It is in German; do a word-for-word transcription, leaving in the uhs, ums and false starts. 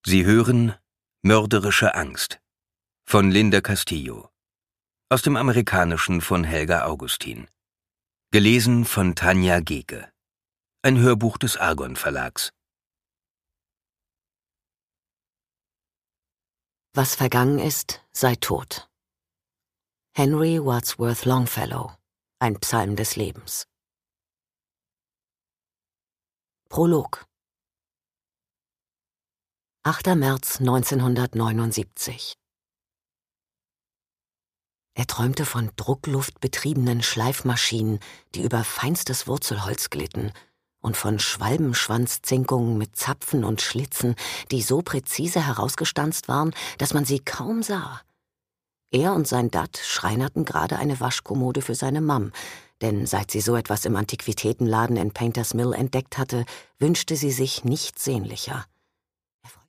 Sie hören Mörderische Angst von Linda Castillo, aus dem Amerikanischen von Helga Augustin, gelesen von Tanja Geke, ein Hörbuch des Argon Verlags. Was vergangen ist, sei tot. Henry Wadsworth Longfellow, ein Psalm des Lebens. Prolog. achter März neunzehnhundertneunundsiebzig. Er träumte von druckluftbetriebenen Schleifmaschinen, die über feinstes Wurzelholz glitten, und von Schwalbenschwanzzinkungen mit Zapfen und Schlitzen, die so präzise herausgestanzt waren, dass man sie kaum sah. Er und sein Dad schreinerten gerade eine Waschkommode für seine Mam, denn seit sie so etwas im Antiquitätenladen in Painters Mill entdeckt hatte, wünschte sie sich nichts sehnlicher.